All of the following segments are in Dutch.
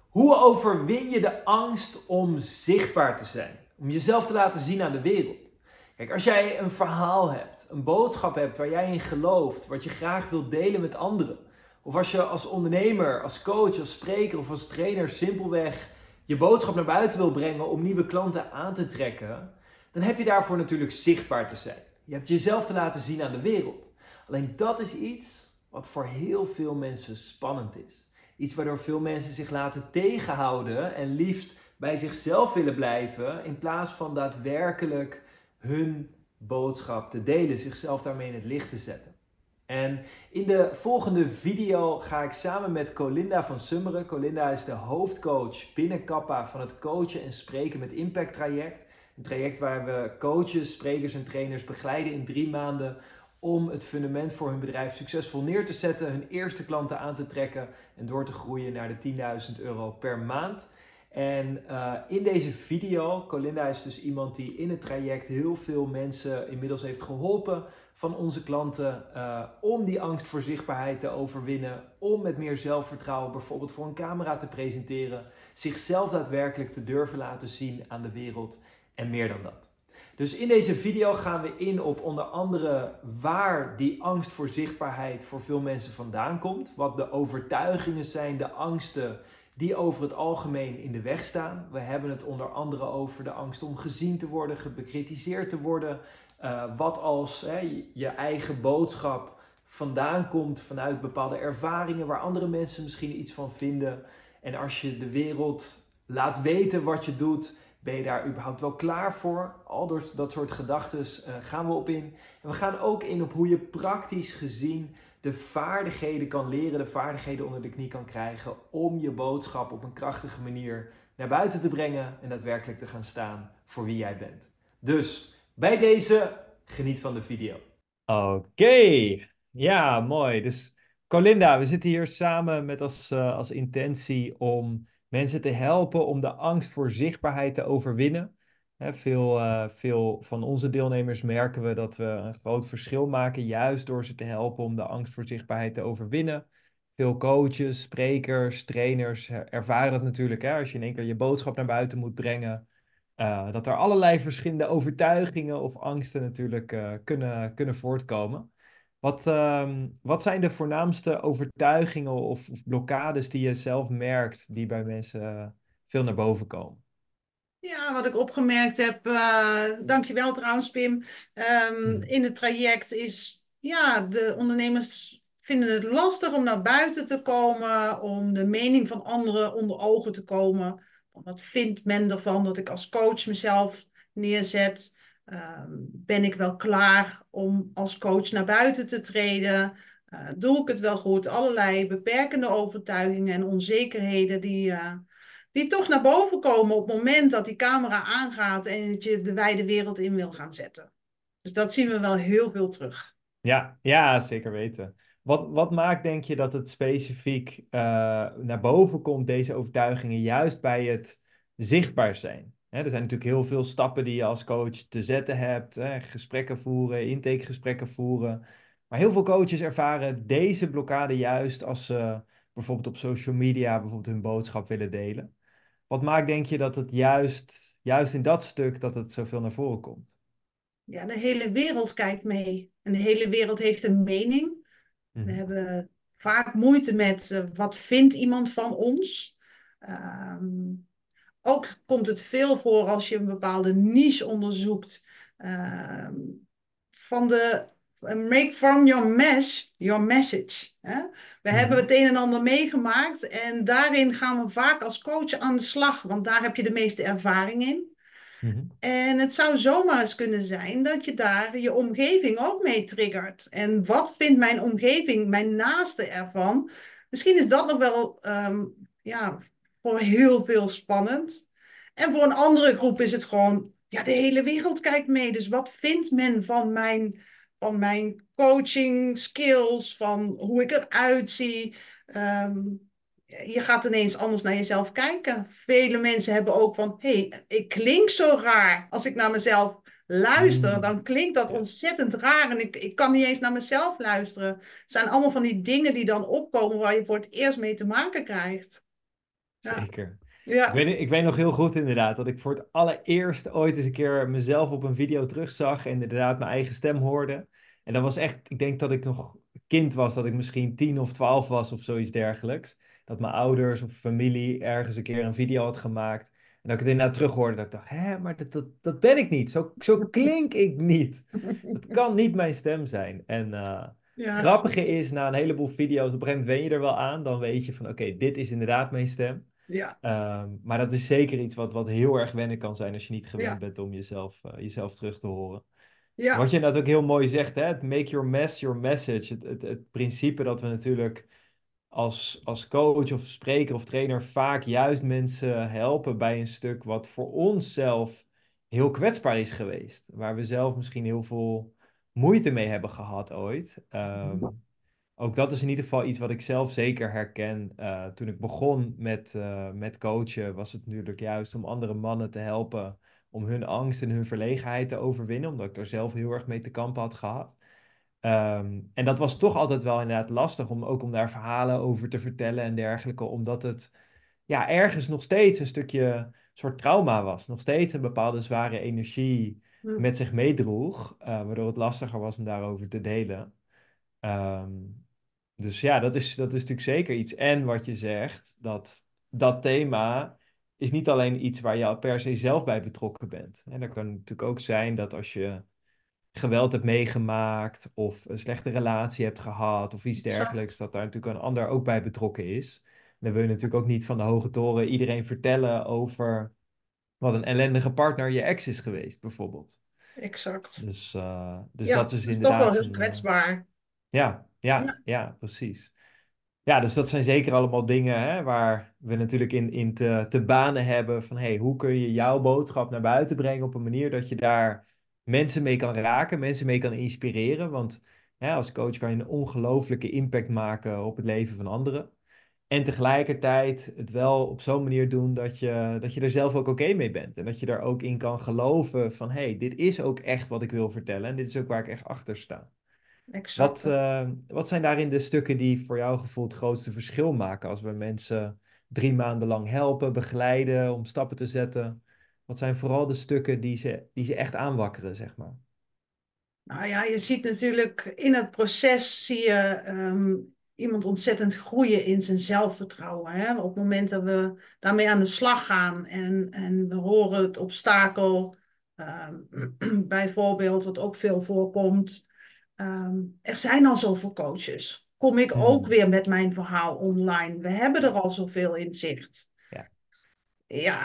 Hoe overwin je de angst om zichtbaar te zijn? Om jezelf te laten zien aan de wereld? Kijk, als jij een verhaal hebt, een boodschap hebt waar jij in gelooft, wat je graag wilt delen met anderen. Of als je als ondernemer, als coach, als spreker of als trainer simpelweg je boodschap naar buiten wil brengen om nieuwe klanten aan te trekken, dan heb je daarvoor natuurlijk zichtbaar te zijn. Je hebt jezelf te laten zien aan de wereld. Alleen dat is iets wat voor heel veel mensen spannend is. Iets waardoor veel mensen zich laten tegenhouden en liefst bij zichzelf willen blijven in plaats van daadwerkelijk hun boodschap te delen, zichzelf daarmee in het licht te zetten. En in de volgende video ga ik samen met Colinda van Summeren. Colinda is de hoofdcoach binnen Kappa van het coachen en spreken met impact traject. Een traject waar we coaches, sprekers en trainers begeleiden in 3 maanden om het fundament voor hun bedrijf succesvol neer te zetten, hun eerste klanten aan te trekken en door te groeien naar de €10.000 per maand. En in deze video, Colinda is dus iemand die in het traject heel veel mensen inmiddels heeft geholpen van onze klanten om die angst voor zichtbaarheid te overwinnen, om met meer zelfvertrouwen bijvoorbeeld voor een camera te presenteren, zichzelf daadwerkelijk te durven laten zien aan de wereld en meer dan dat. Dus in deze video gaan we in op onder andere waar die angst voor zichtbaarheid voor veel mensen vandaan komt. Wat de overtuigingen zijn, de angsten die over het algemeen in de weg staan. We hebben het onder andere over de angst om gezien te worden, bekritiseerd te worden. Wat als je eigen boodschap vandaan komt vanuit bepaalde ervaringen waar andere mensen misschien iets van vinden. En als je de wereld laat weten wat je doet, ben je daar überhaupt wel klaar voor? Al dat soort gedachten gaan we op in. En we gaan ook in op hoe je praktisch gezien de vaardigheden kan leren, de vaardigheden onder de knie kan krijgen om je boodschap op een krachtige manier naar buiten te brengen en daadwerkelijk te gaan staan voor wie jij bent. Dus bij deze, geniet van de video. Oké, ja, mooi. Dus Colinda, we zitten hier samen met als intentie om mensen te helpen om de angst voor zichtbaarheid te overwinnen. Veel van onze deelnemers merken we dat we een groot verschil maken, juist door ze te helpen om de angst voor zichtbaarheid te overwinnen. Veel coaches, sprekers, trainers ervaren dat natuurlijk, als je in één keer je boodschap naar buiten moet brengen. Dat er allerlei verschillende overtuigingen of angsten natuurlijk kunnen voortkomen. Wat zijn de voornaamste overtuigingen of blokkades die je zelf merkt die bij mensen veel naar boven komen? Ja, wat ik opgemerkt heb, dankjewel trouwens Pim, Mhm. in het traject is, ja, de ondernemers vinden het lastig om naar buiten te komen, om de mening van anderen onder ogen te komen. Wat vindt men ervan dat ik als coach mezelf neerzet? Ben ik wel klaar om als coach naar buiten te treden? Doe ik het wel goed? Allerlei beperkende overtuigingen en onzekerheden die toch naar boven komen op het moment dat die camera aangaat en dat je de wijde wereld in wil gaan zetten. Dus dat zien we wel heel veel terug. Ja, ja, zeker weten. Wat maakt, denk je, dat het specifiek naar boven komt, deze overtuigingen, juist bij het zichtbaar zijn? Er zijn natuurlijk heel veel stappen die je als coach te zetten hebt. Gesprekken voeren, intakegesprekken voeren. Maar heel veel coaches ervaren deze blokkade juist als ze bijvoorbeeld op social media bijvoorbeeld hun boodschap willen delen. Wat maakt, denk je, dat het juist in dat stuk dat het zoveel naar voren komt? Ja, de hele wereld kijkt mee. En de hele wereld heeft een mening. We Mhm. hebben vaak moeite met wat vindt iemand van ons. Ehm, Ook komt het veel voor als je een bepaalde niche onderzoekt. Ehm, van de make from your mesh your message. Hè? We hebben Mhm. het een en ander meegemaakt en daarin gaan we vaak als coach aan de slag, want daar heb je de meeste ervaring in. Mhm. En het zou zomaar eens kunnen zijn dat je daar je omgeving ook mee triggert. En wat vindt mijn omgeving, mijn naaste ervan? Misschien is dat nog wel ja, voor heel veel spannend. En voor een andere groep is het gewoon, ja, de hele wereld kijkt mee. Dus wat vindt men van mijn coaching skills, van hoe ik eruit zie? Je gaat ineens anders naar jezelf kijken. Vele mensen hebben ook van, hey, ik klink zo raar. Als ik naar mezelf luister, Mm. dan klinkt dat Ja. ontzettend raar. En ik kan niet eens naar mezelf luisteren. Het zijn allemaal van die dingen die dan opkomen waar je voor het eerst mee te maken krijgt. Ja, zeker. ja, Ik weet nog heel goed inderdaad dat ik voor het allereerst ooit eens een keer mezelf op een video terugzag en inderdaad mijn eigen stem hoorde. En dat was echt, ik denk dat ik nog kind was, dat ik misschien 10 of 12 was of zoiets dergelijks. Dat mijn ouders of familie ergens een keer een video had gemaakt. En dat ik het inderdaad terughoorde, dat ik dacht, hè, maar dat ben ik niet. Zo klink ik niet. Dat kan niet mijn stem zijn. En het ja, grappige is, na een heleboel video's, op een gegeven moment wen je er wel aan. Dan weet je van, oké, dit is inderdaad mijn stem. ja, Maar dat is zeker iets wat heel erg wennen kan zijn als je niet gewend ja, bent om jezelf terug te horen. Wat ja, je inderdaad ook heel mooi zegt, hè? Het make your mess your message. Het principe dat we natuurlijk als coach of spreker of trainer vaak juist mensen helpen bij een stuk wat voor ons zelf heel kwetsbaar is geweest. Waar we zelf misschien heel veel moeite mee hebben gehad ooit. Ook dat is in ieder geval iets wat ik zelf zeker herken. Toen ik begon met coachen, was het natuurlijk juist om andere mannen te helpen om hun angst en hun verlegenheid te overwinnen, omdat ik er zelf heel erg mee te kampen had gehad. En dat was toch altijd wel inderdaad lastig om daar verhalen over te vertellen en dergelijke, omdat het ja, ergens nog steeds een stukje soort trauma was. Nog steeds een bepaalde zware energie hm, met zich meedroeg, waardoor het lastiger was om daarover te delen. Ehm, dus ja, dat is natuurlijk zeker iets. En wat je zegt, dat thema is niet alleen iets waar je al per se zelf bij betrokken bent. En dat kan natuurlijk ook zijn dat als je geweld hebt meegemaakt of een slechte relatie hebt gehad of iets dergelijks, exact, dat daar natuurlijk een ander ook bij betrokken is. En dan wil je natuurlijk ook niet van de hoge toren iedereen vertellen over wat een ellendige partner je ex is geweest, bijvoorbeeld. exact. Dus Ja, dat dat is is toch wel inderdaad heel een. kwetsbaar. Ja, Ja, ja, ja, precies. Ja, dus dat zijn zeker allemaal dingen hè, waar we natuurlijk in te banen hebben van hey, hoe kun je jouw boodschap naar buiten brengen op een manier dat je daar mensen mee kan raken, mensen mee kan inspireren. Want hè, als coach kan je een ongelooflijke impact maken op het leven van anderen. En tegelijkertijd het wel op zo'n manier doen dat je er zelf ook oké mee bent. En dat je er ook in kan geloven van hey, dit is ook echt wat ik wil vertellen en dit is ook waar ik echt achter sta. exact. Wat zijn daarin de stukken die voor jouw gevoel het grootste verschil maken als we mensen 3 maanden lang helpen, begeleiden, om stappen te zetten? Wat zijn vooral de stukken die ze echt aanwakkeren, zeg maar? Nou ja, je ziet natuurlijk in het proces zie je iemand ontzettend groeien in zijn zelfvertrouwen. Hè? Op het moment dat we daarmee aan de slag gaan en we horen het obstakel, ehm, bijvoorbeeld, wat ook veel voorkomt. Er zijn al zoveel coaches. Kom ik ook Mhm. weer met mijn verhaal online? We hebben er Ja, al zoveel in zicht. ja. Ja,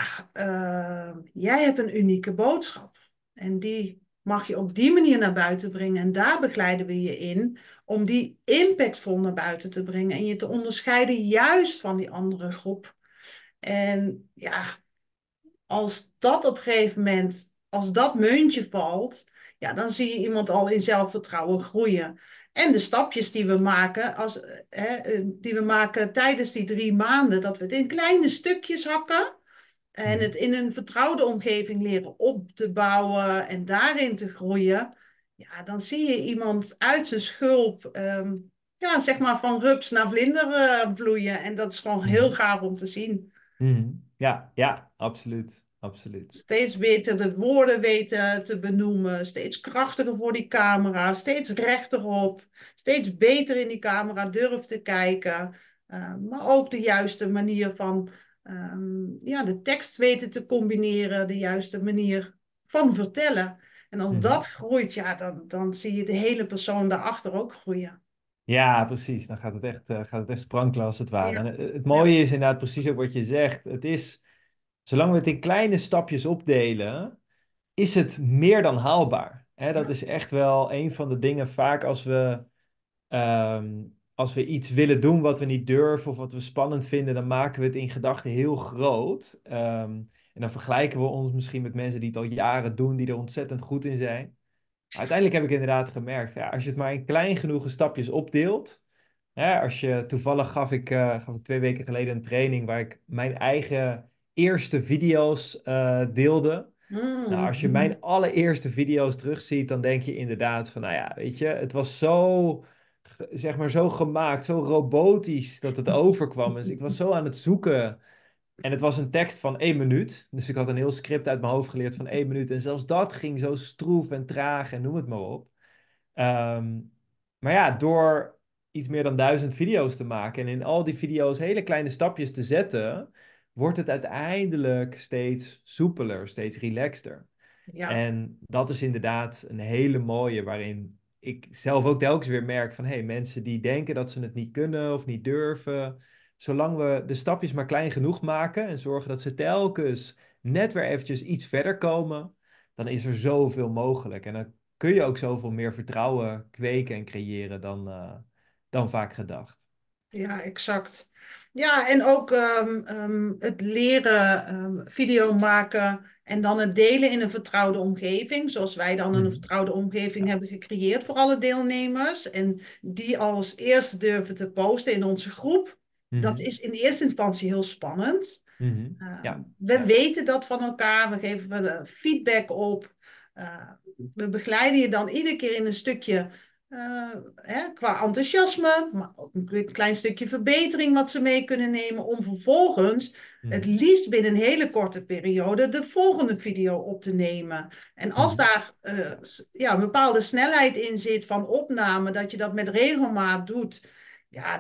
jij hebt een unieke boodschap. En die mag je op die manier naar buiten brengen. En daar begeleiden we je in om die impactvol naar buiten te brengen. En je te onderscheiden juist van die andere groep. En ja, als dat op een gegeven moment, als dat muntje valt, ja, dan zie je iemand al in zelfvertrouwen groeien. En de stapjes die we maken, die we maken tijdens die 3 maanden, dat we het in kleine stukjes hakken. En Mhm. het in een vertrouwde omgeving leren op te bouwen en daarin te groeien. Ja, dan zie je iemand uit zijn schulp, ja, zeg maar van rups naar vlinder vloeien. En dat is gewoon heel Mhm. gaaf om te zien. Mhm. Ja, ja, absoluut. Absoluut. Steeds beter de woorden weten te benoemen. Steeds krachtiger voor die camera. Steeds rechterop. Steeds beter in die camera durven te kijken. Maar ook de juiste manier van ja, de tekst weten te combineren. De juiste manier van vertellen. En als Mhm. dat groeit, ja, dan zie je de hele persoon daarachter ook groeien. Ja, precies. Dan gaat het echt sprankelen als het ware. En Ja, het ja, mooie is inderdaad precies ook wat je zegt. Het is, zolang we het in kleine stapjes opdelen, is het meer dan haalbaar. Hè, dat ja, is echt wel een van de dingen vaak ehm, als we iets willen doen wat we niet durven of wat we spannend vinden, dan maken we het in gedachten heel groot. En dan vergelijken we ons misschien met mensen die het al jaren doen, die er ontzettend goed in zijn. Maar uiteindelijk heb ik inderdaad gemerkt, ja, als je het maar in klein genoegen stapjes opdeelt. Hè, als je, toevallig gaf ik 2 weken geleden een training waar ik mijn eigen eerste video's deelde. Nou, als je mm, mijn allereerste video's terugziet, dan denk je inderdaad van, nou ja, weet je, het was zo, zeg maar, zo gemaakt, zo robotisch dat het overkwam. Dus ik was zo aan het zoeken En het was een tekst van 1 minuut. Dus ik had een heel script uit mijn hoofd geleerd van 1 minuut. En zelfs dat ging zo stroef en traag en noem het maar op. Ehm, maar ja, door iets meer dan 1000 video's te maken en in al die video's hele kleine stapjes te zetten, wordt het uiteindelijk steeds soepeler, steeds relaxter. Ja. En dat is inderdaad een hele mooie, waarin ik zelf ook telkens weer merk van, hey, mensen die denken dat ze het niet kunnen of niet durven, zolang we de stapjes maar klein genoeg maken en zorgen dat ze telkens net weer eventjes iets verder komen, dan is er zoveel mogelijk. En dan kun je ook zoveel meer vertrouwen kweken en creëren dan vaak gedacht. Ja, exact. Ja, en ook het leren video maken en dan het delen in een vertrouwde omgeving, zoals wij dan een Mhm. vertrouwde omgeving Ja. hebben gecreëerd voor alle deelnemers. En die als eerste durven te posten in onze groep. Dat Mhm. is in eerste instantie heel spannend. Mhm. Ja. We Ja. weten dat van elkaar, we geven er feedback op. We begeleiden je dan iedere keer in een stukje qua enthousiasme, maar ook een klein stukje verbetering wat ze mee kunnen nemen om vervolgens het Mhm. liefst binnen een hele korte periode de volgende video op te nemen. En als Mhm. daar een bepaalde snelheid in zit van opname, dat je dat met regelmaat doet, ja,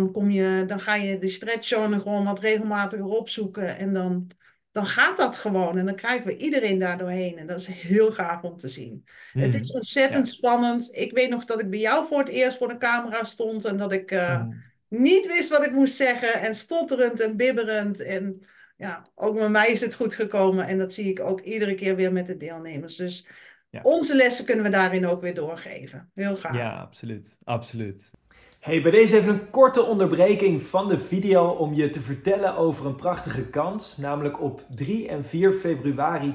dan ga je de stretchzone gewoon wat regelmatiger opzoeken en dan gaat dat gewoon. En dan krijgen we iedereen daar doorheen. En dat is heel gaaf om te zien. Het is Mhm. ontzettend Ja. spannend. Ik weet nog dat ik bij jou voor het eerst voor de camera stond en dat ik Mhm. niet wist wat ik moest zeggen en stotterend en bibberend. En ja, ook met mij is het goed gekomen en dat zie ik ook iedere keer weer met de deelnemers. Dus Ja. onze lessen kunnen we daarin ook weer doorgeven. Heel gaaf. Ja, absoluut. Absoluut. Hey, bij deze even een korte onderbreking van de video om je te vertellen over een prachtige kans. Namelijk op 3 en 4 februari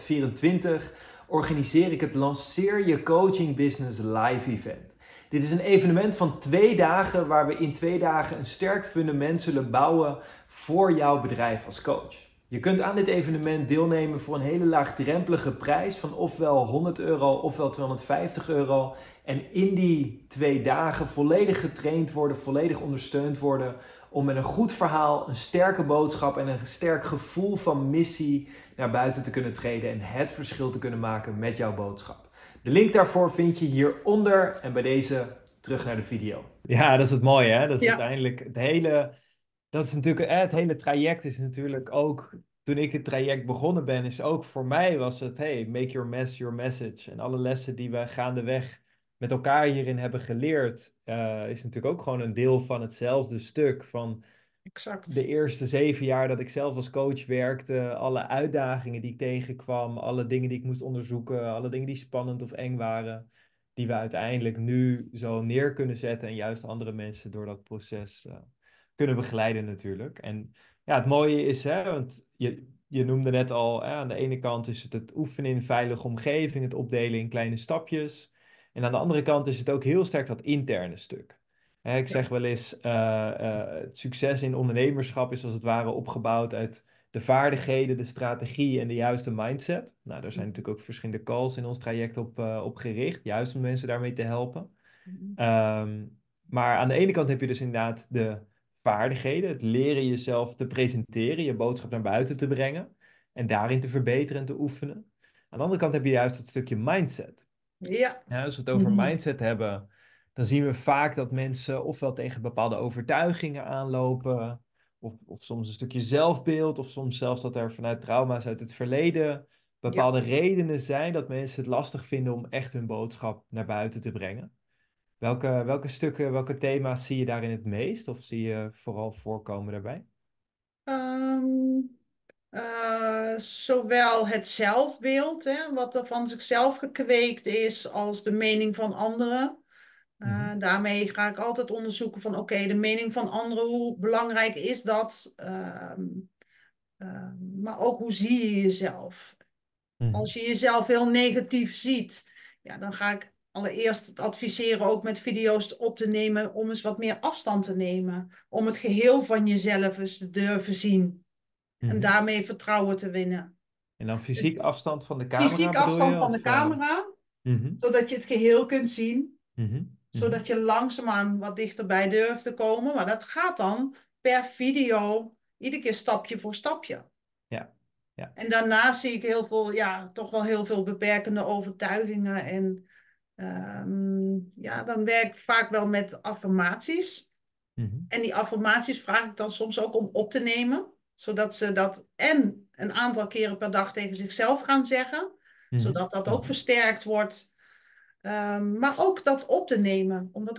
2024 organiseer ik het Lanceer Je Coaching Business Live Event. Dit is een evenement van 2 dagen waar we in 2 dagen een sterk fundament zullen bouwen voor jouw bedrijf als coach. Je kunt aan dit evenement deelnemen voor een hele laagdrempelige prijs van ofwel €100 ofwel €250. En in die 2 dagen volledig getraind worden, volledig ondersteund worden om met een goed verhaal, een sterke boodschap en een sterk gevoel van missie naar buiten te kunnen treden en het verschil te kunnen maken met jouw boodschap. De link daarvoor vind je hieronder en bij deze terug naar de video. Ja, dat is het mooie, hè? Dat is Ja, uiteindelijk dat is natuurlijk, het hele traject is natuurlijk ook, toen ik het traject begonnen ben, is ook voor mij was het, hey, make your mess your message. En alle lessen die we gaandeweg met elkaar hierin hebben geleerd, is natuurlijk ook gewoon een deel van hetzelfde stuk. Van de exact. eerste 7 jaar dat ik zelf als coach werkte, alle uitdagingen die ik tegenkwam, alle dingen die ik moest onderzoeken, alle dingen die spannend of eng waren, die we uiteindelijk nu zo neer kunnen zetten en juist andere mensen door dat proces kunnen begeleiden natuurlijk. En ja, het mooie is, hè, want je noemde net al, hè, aan de ene kant is het oefenen in een veilige omgeving, het opdelen in kleine stapjes. En aan de andere kant is het ook heel sterk dat interne stuk. Hè, ik Ja. zeg wel eens, het succes in ondernemerschap is als het ware opgebouwd uit de vaardigheden, de strategie en de juiste mindset. Nou, daar zijn natuurlijk ook verschillende calls in ons traject op gericht, juist om mensen daarmee te helpen. Ehm, maar aan de ene kant heb je dus inderdaad de vaardigheden, het leren jezelf te presenteren, je boodschap naar buiten te brengen en daarin te verbeteren en te oefenen. Aan de andere kant heb je juist het stukje mindset. Ja. Ja, als we het over mindset hebben, dan zien we vaak dat mensen ofwel tegen bepaalde overtuigingen aanlopen, of soms een stukje zelfbeeld, of soms zelfs dat er vanuit trauma's uit het verleden Ja. bepaalde redenen zijn dat mensen het lastig vinden om echt hun boodschap naar buiten te brengen. Welke stukken, welke thema's zie je daarin het meest, of zie je vooral voorkomen daarbij? Ehm, Zowel het zelfbeeld, hè, wat er van zichzelf gekweekt is, als de mening van anderen. Mhm. Daarmee ga ik altijd onderzoeken van oké, de mening van anderen, hoe belangrijk is dat? Maar ook hoe zie je jezelf? Mhm. Als je jezelf heel negatief ziet, ja, dan ga ik allereerst het adviseren ook met video's op te nemen om eens wat meer afstand te nemen. Om het geheel van jezelf eens te durven zien en Mhm. daarmee vertrouwen te winnen. En dan Dus fysiek afstand van de camera fysiek bedoel afstand je? van de Of, camera, mhm. zodat je het geheel kunt zien, Mhm. Mhm. zodat je langzaamaan wat dichterbij durft te komen. Maar dat gaat dan per video Iedere keer stapje voor stapje. Ja, ja. En daarnaast zie ik heel veel, ja, toch wel heel veel beperkende overtuigingen. En ja, dan werk ik vaak wel met affirmaties. Mhm. En die affirmaties vraag ik dan soms ook om op te nemen. Zodat ze dat en een aantal keren per dag tegen zichzelf gaan zeggen. Mhm. Zodat dat ook Mhm. versterkt wordt. Maar ook dat op te nemen. Om dat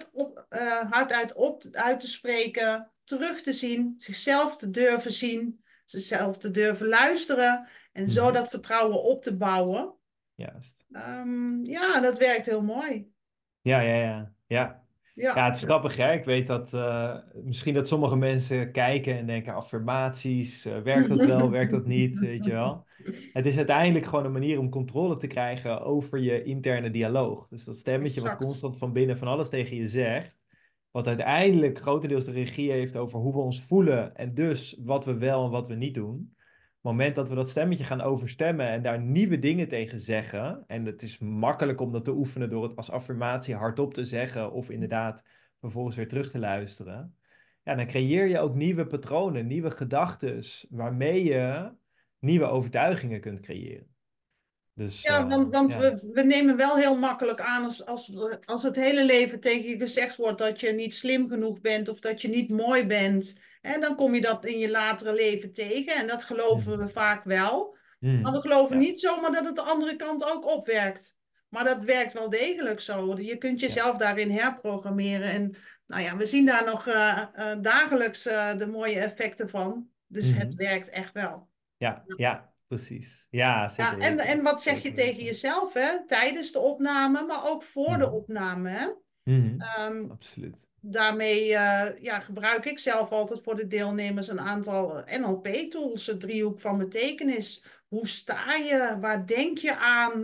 uit te spreken. Terug te zien. Zichzelf te durven zien. Zichzelf te durven luisteren. En zo Mhm. dat vertrouwen op te bouwen. Juist. Ja, dat werkt heel mooi. Ja, ja, ja. Ja. Ja, Ja. het is grappig, hè? Ik weet dat misschien dat sommige mensen kijken en denken affirmaties, werkt dat wel, werkt dat niet, weet je wel? Het is uiteindelijk gewoon een manier om controle te krijgen over je interne dialoog. Dus dat stemmetje wat Exact. constant van binnen van alles tegen je zegt, wat uiteindelijk grotendeels de regie heeft over hoe we ons voelen en dus wat we wel en wat we niet doen. Op het moment dat we dat stemmetje gaan overstemmen en daar nieuwe dingen tegen zeggen, en het is makkelijk om dat te oefenen door het als affirmatie hardop te zeggen of inderdaad vervolgens weer terug te luisteren, ja, dan creëer je ook nieuwe patronen, nieuwe gedachten, waarmee je nieuwe overtuigingen kunt creëren. Dus Ja, want ja. we nemen wel heel makkelijk aan als het hele leven tegen je gezegd wordt dat je niet slim genoeg bent of dat je niet mooi bent. En dan kom je dat in je latere leven tegen en dat geloven we Mhm. vaak wel. Maar we Mhm. geloven Ja, niet zomaar dat het de andere kant ook opwerkt. Maar dat werkt wel degelijk zo. Je kunt ja. jezelf daarin herprogrammeren. En nou ja, we zien daar nog dagelijks de mooie effecten van. Dus het Mhm. werkt echt wel. Ja, ja, precies. Ja, zeker Ja, en weten. wat zeg je Zeker tegen weten. jezelf, hè? Tijdens de opname, maar ook voor de Mhm. opname, hè? Mhm. Ehm, Absoluut. daarmee ja, gebruik ik zelf altijd voor de deelnemers een aantal NLP-tools, het driehoek van betekenis. Hoe sta je? Waar denk je aan?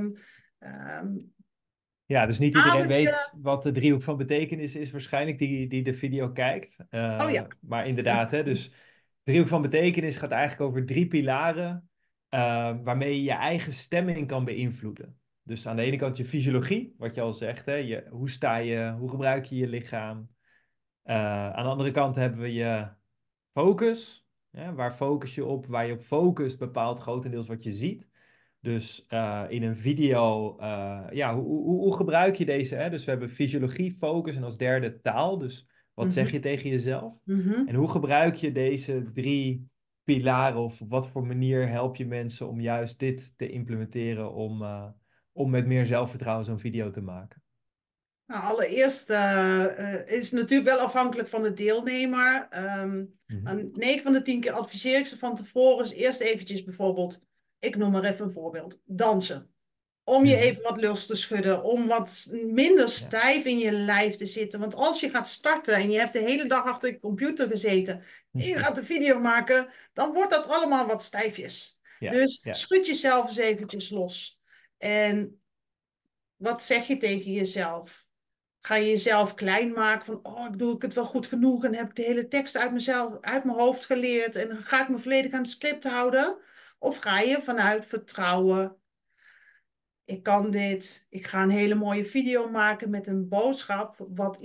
Ehm, Ja, dus niet iedereen adem je? weet wat de driehoek van betekenis is, waarschijnlijk, die de video kijkt. Oh ja. Maar inderdaad, hè, dus driehoek van betekenis gaat eigenlijk over drie pilaren waarmee je je eigen stemming kan beïnvloeden. Dus aan de ene kant je fysiologie, wat je al zegt, hè, hoe sta je, hoe gebruik je je lichaam. Aan de andere kant hebben we je focus. Hè, waar focus je op? Waar je op focust bepaalt grotendeels wat je ziet. Dus in een video, ja, hoe gebruik je deze? Hè? Dus we hebben fysiologie, focus en als derde taal. Dus wat zeg Mhm, je tegen jezelf? mhm. En hoe gebruik je deze drie pilaren of op wat voor manier help je mensen om juist dit te implementeren om met meer zelfvertrouwen zo'n video te maken? Nou, allereerst is het natuurlijk wel afhankelijk van de deelnemer. Mhm. Aan 9 van de 10 keer adviseer ik ze van tevoren eens eerst eventjes bijvoorbeeld, ik noem maar even een voorbeeld, dansen. Om je Mhm. even wat lust te schudden, om wat minder Ja. stijf in je lijf te zitten. Want als je gaat starten en je hebt de hele dag achter je computer gezeten en je gaat een video maken, dan wordt dat allemaal wat stijfjes. Ja, Dus ja. schud jezelf eens eventjes los. En wat zeg je tegen jezelf? Ga je jezelf klein maken van, oh, doe ik het wel goed genoeg en heb ik de hele tekst uit mezelf, uit mijn hoofd geleerd en dan ga ik me volledig aan het script houden? Of ga je vanuit vertrouwen, ik kan dit, ik ga een hele mooie video maken met een boodschap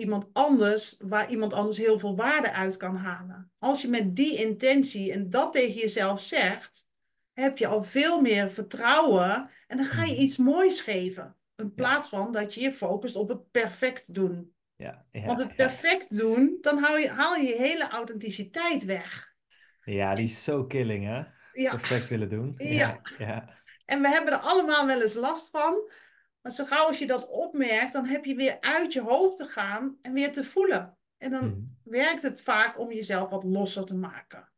waar iemand anders heel veel waarde uit kan halen. Als je met die intentie en dat tegen jezelf zegt, heb je al veel meer vertrouwen en dan ga je Mhm. iets moois geven. In Ja, plaats van dat je je focust op het perfect doen. ja, Want ja, het ja. perfect doen, dan haal je je hele authenticiteit weg. Ja, die is zo killing, hè? Ja, Perfect willen doen. ja. Ja, ja. En we hebben er allemaal wel eens last van. Maar zo gauw als je dat opmerkt, dan heb je weer uit je hoofd te gaan en weer te voelen. En dan Mhm. werkt het vaak om jezelf wat losser te maken.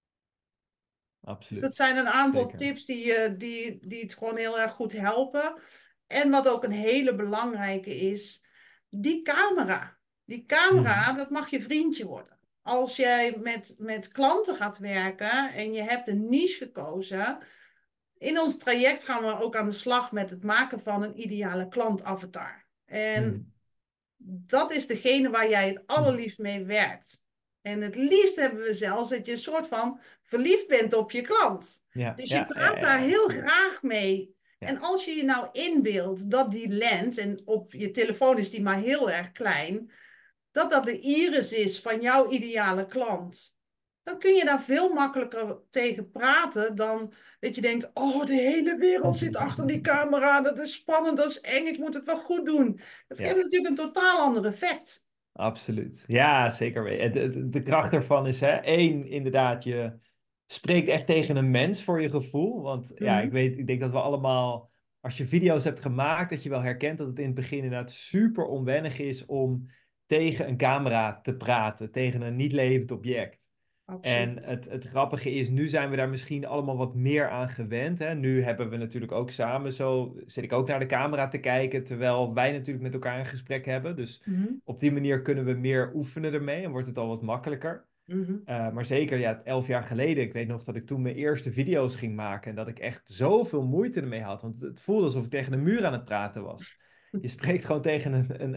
Dus dat Absoluut. zijn een aantal Zeker. tips die het gewoon heel erg goed helpen. En wat ook een hele belangrijke is, die camera. Die camera, Mhm. dat mag je vriendje worden. Als jij met klanten gaat werken en je hebt een niche gekozen, in ons traject gaan we ook aan de slag met het maken van een ideale klantavatar. En Mhm. dat is degene waar jij het Mhm. allerliefst mee werkt. En het liefst hebben we zelfs dat je een soort van verliefd bent op je klant. Ja, Dus je ja, ja, praat daar ja, heel absoluut. graag mee. En Ja. als je je nou inbeeldt dat die lens, en op je telefoon is die maar heel erg klein, dat dat de iris is van jouw ideale klant. dan kun je daar veel makkelijker tegen praten dan dat je denkt, oh, de hele wereld zit achter die camera, dat is spannend, dat is eng, ik moet het wel goed doen. Dat geeft Ja. natuurlijk een totaal ander effect. Absoluut. Ja, zeker weten. De kracht ervan is, hè, één, inderdaad, je spreekt echt tegen een mens voor je gevoel. Want ja, Mhm. ik denk dat we allemaal, als je video's hebt gemaakt, dat je wel herkent dat het in het begin inderdaad super onwennig is om tegen een camera te praten, tegen een niet levend object. En Absoluut. het grappige is, nu zijn we daar misschien allemaal wat meer aan gewend. Hè? Nu hebben we natuurlijk ook samen zo, zit ik ook naar de camera te kijken, terwijl wij natuurlijk met elkaar een gesprek hebben. Dus Mhm. op die manier kunnen we meer oefenen ermee en wordt het al wat makkelijker. Mhm. Maar zeker, ja, 11 jaar geleden, ik weet nog dat ik toen mijn eerste video's ging maken en dat ik echt zoveel moeite ermee had. Want het voelde alsof ik tegen een muur aan het praten was. Je spreekt gewoon tegen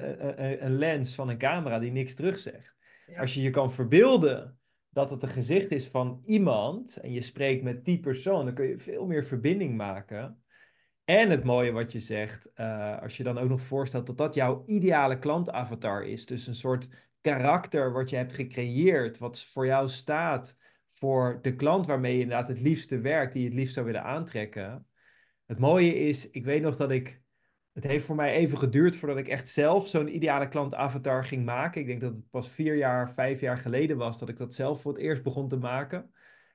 een lens van een camera die niks terugzegt. Ja. Als je je kan verbeelden dat het een gezicht is van iemand en je spreekt met die persoon, dan kun je veel meer verbinding maken. En het mooie wat je zegt, als je dan ook nog voorstelt dat dat jouw ideale klantavatar is. Dus een soort karakter wat je hebt gecreëerd, wat voor jou staat voor de klant waarmee je inderdaad het liefste werkt, die je het liefst zou willen aantrekken. Het mooie is, ik weet nog dat het heeft voor mij even geduurd voordat ik echt zelf zo'n ideale klantavatar ging maken. Ik denk dat het pas 4 jaar, 5 jaar geleden was dat ik dat zelf voor het eerst begon te maken.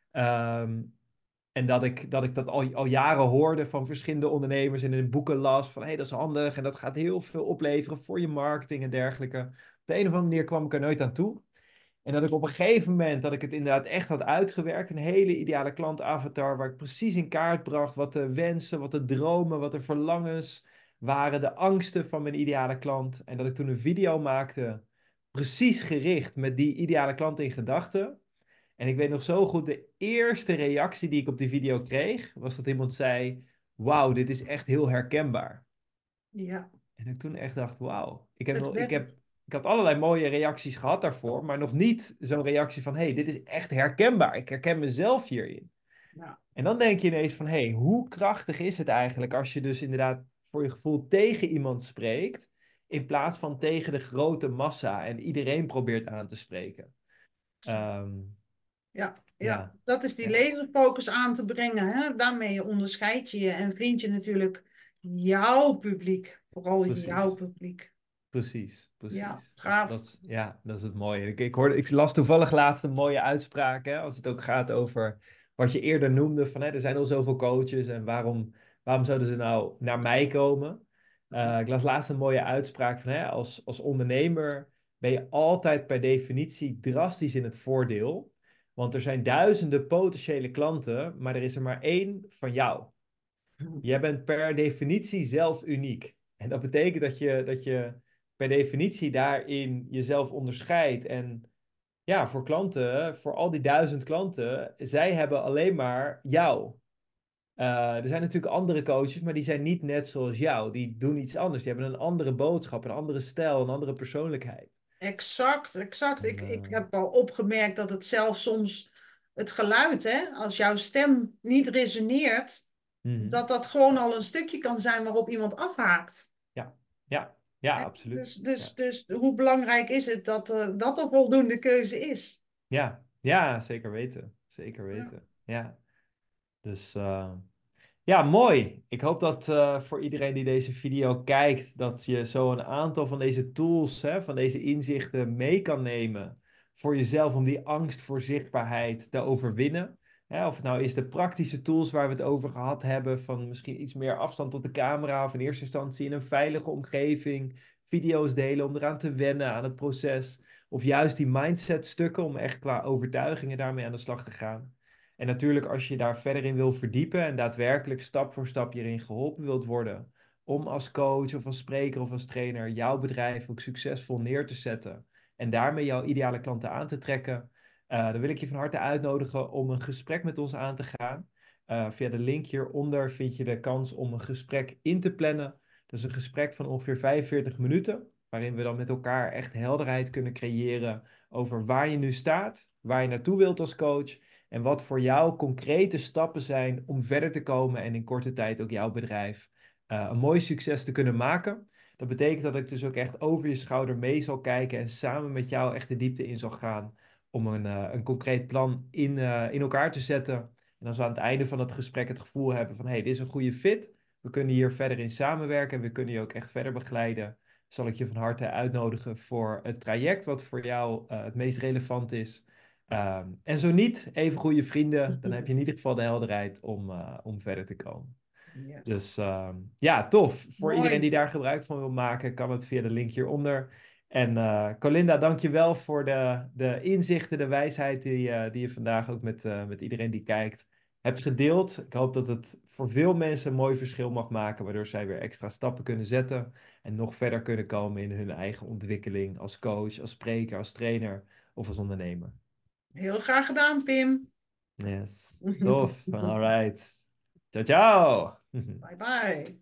Ehm, en dat ik dat al jaren hoorde van verschillende ondernemers en in boeken las van hey, dat is handig en dat gaat heel veel opleveren voor je marketing en dergelijke. Op de een of andere manier kwam ik er nooit aan toe. En dat ik op een gegeven moment dat ik het inderdaad echt had uitgewerkt, een hele ideale klantavatar waar ik precies in kaart bracht wat de wensen, wat de dromen, wat de verlangens waren, de angsten van mijn ideale klant. En dat ik toen een video maakte, precies gericht met die ideale klant in gedachten. En ik weet nog zo goed, de eerste reactie die ik op die video kreeg, was dat iemand zei: Wauw, dit is echt heel herkenbaar. Ja, En ik toen echt dacht: Wauw, het werkt. ik had allerlei mooie reacties gehad daarvoor, maar nog niet zo'n reactie van: Hey, dit is echt herkenbaar. Ik herken mezelf hierin. Ja. En dan denk je ineens van: Hey, hoe krachtig is het eigenlijk als je dus inderdaad voor je gevoel tegen iemand spreekt, in plaats van tegen de grote massa en iedereen probeert aan te spreken. Ehm, Ja, ja, ja, dat is die ja, laserfocus aan te brengen. Hè? Daarmee onderscheid je je en vind je natuurlijk jouw publiek. Vooral jouw precies. publiek. Precies, Ja, precies. gaaf. Ja, dat is het mooie. Ik las toevallig laatst een mooie uitspraak, hè, als het ook gaat over wat je eerder noemde, van hè, er zijn al zoveel coaches en waarom zouden ze nou naar mij komen? Ik las laatst een mooie uitspraak van hè, als ondernemer ben je altijd per definitie drastisch in het voordeel, want er zijn duizenden potentiële klanten, maar er is er maar één van jou. Jij bent per definitie zelf uniek. En dat betekent dat je per definitie daarin jezelf onderscheidt. En ja, voor klanten, voor al die 1000 klanten, zij hebben alleen maar jou. Er zijn natuurlijk andere coaches, maar die zijn niet net zoals jou. Die doen iets anders. Die hebben een andere boodschap, een andere stijl, een andere persoonlijkheid. Exact, exact. En, Ik heb al opgemerkt dat het zelfs soms het geluid, hè, als jouw stem niet resoneert, mhm. dat dat gewoon al een stukje kan zijn waarop iemand afhaakt. Ja, ja, ja, Hè? absoluut. Ja. Dus hoe belangrijk is het dat er voldoende keuze is? Ja, ja, zeker weten. Zeker Ja. weten. Ja, dus... ja, mooi. Ik hoop dat voor iedereen die deze video kijkt, dat je zo een aantal van deze tools, hè, van deze inzichten mee kan nemen voor jezelf om die angst voor zichtbaarheid te overwinnen. Hè, of het nou is de praktische tools waar we het over gehad hebben, van misschien iets meer afstand tot de camera of in eerste instantie in een veilige omgeving, video's delen om eraan te wennen aan het proces. Of juist die mindset stukken om echt qua overtuigingen daarmee aan de slag te gaan. En natuurlijk, als je daar verder in wil verdiepen en daadwerkelijk stap voor stap hierin geholpen wilt worden, om als coach of als spreker of als trainer jouw bedrijf ook succesvol neer te zetten en daarmee jouw ideale klanten aan te trekken, dan wil ik je van harte uitnodigen om een gesprek met ons aan te gaan. Via de link hieronder vind je de kans om een gesprek in te plannen. Dat is een gesprek van ongeveer 45 minuten, waarin we dan met elkaar echt helderheid kunnen creëren over waar je nu staat, waar je naartoe wilt als coach en wat voor jou concrete stappen zijn om verder te komen en in korte tijd ook jouw bedrijf een mooi succes te kunnen maken. Dat betekent dat ik dus ook echt over je schouder mee zal kijken en samen met jou echt de diepte in zal gaan om een concreet plan in elkaar te zetten. En als we aan het einde van het gesprek het gevoel hebben van, hey, dit is een goede fit, we kunnen hier verder in samenwerken en we kunnen je ook echt verder begeleiden, zal ik je van harte uitnodigen voor het traject wat voor jou het meest relevant is. En zo niet, even goede vrienden, dan heb je in ieder geval de helderheid om verder te komen. Yes. Dus ja, tof. Voor iedereen Mooi. die daar gebruik van wil maken, kan het via de link hieronder. En Colinda, dank je wel voor de inzichten, de wijsheid die je vandaag ook met iedereen die kijkt hebt gedeeld. Ik hoop dat het voor veel mensen een mooi verschil mag maken, waardoor zij weer extra stappen kunnen zetten en nog verder kunnen komen in hun eigen ontwikkeling als coach, als spreker, als trainer of als ondernemer. Heel graag gedaan, Pim. Yes, tof. All right. Ciao, ciao. Bye bye.